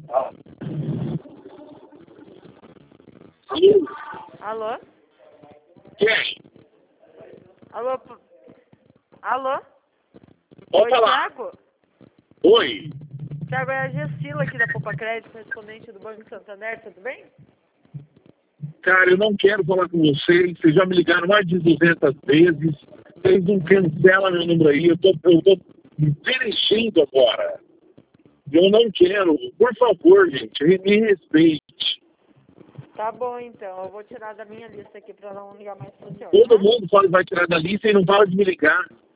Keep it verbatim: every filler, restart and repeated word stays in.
Alô? Alô? Quem? Alô? p- Alô? Pode Oi, falar. Thiago? Oi. Thiago, é a Gessila aqui da Poupa Crédito, correspondente do Banco Santander, tudo bem? Cara, eu não quero falar com vocês. Vocês já me ligaram mais de duzentas vezes. Vocês não cancelam meu número aí. Eu tô, eu tô me dirigindo agora. Eu não quero. Por favor, gente, me respeite. Tá bom, então. Eu vou tirar da minha lista aqui pra não ligar mais pro senhor, Todo tá? mundo fala que vai tirar da lista e não para de me ligar.